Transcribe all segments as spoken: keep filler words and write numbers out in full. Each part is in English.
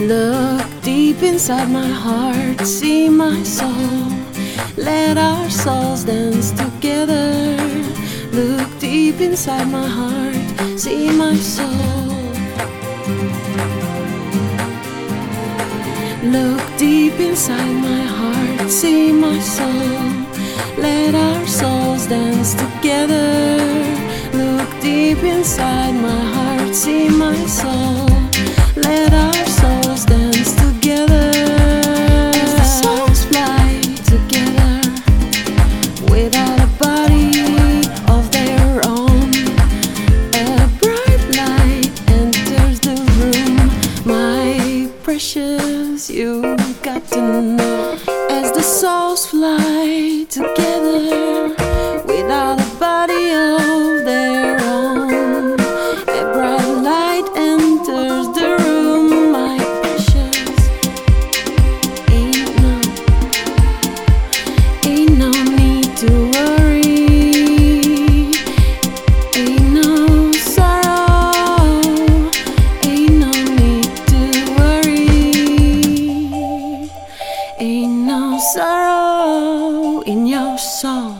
Look deep inside my heart, see my soul. Let our souls dance together. Look deep inside my heart, see my soul. Look deep inside my heart, see my soul. Let our souls dance together. Look deep inside my heart, see my soul. Let our souls dance together. As the souls fly together without a body of their own. A bright light enters the room. My precious, you got to know. As the souls fly together without a body of their own. A bright light enters the room. My precious, ain't no, ain't no need to worry. Ain't no sorrow, ain't no need to worry. Ain't no sorrow in your soul.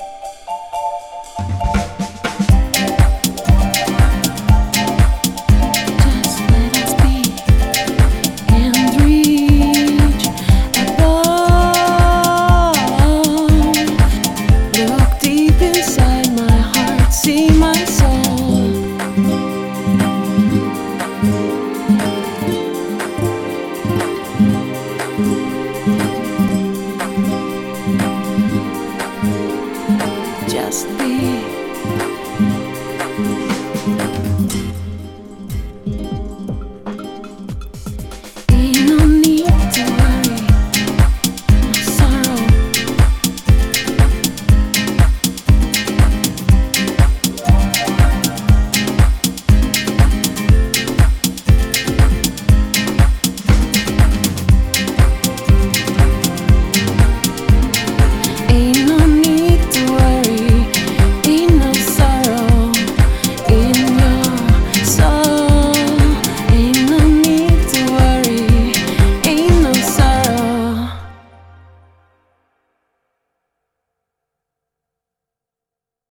Just let us be and reach above. Look deep inside my heart, see my soul. Just be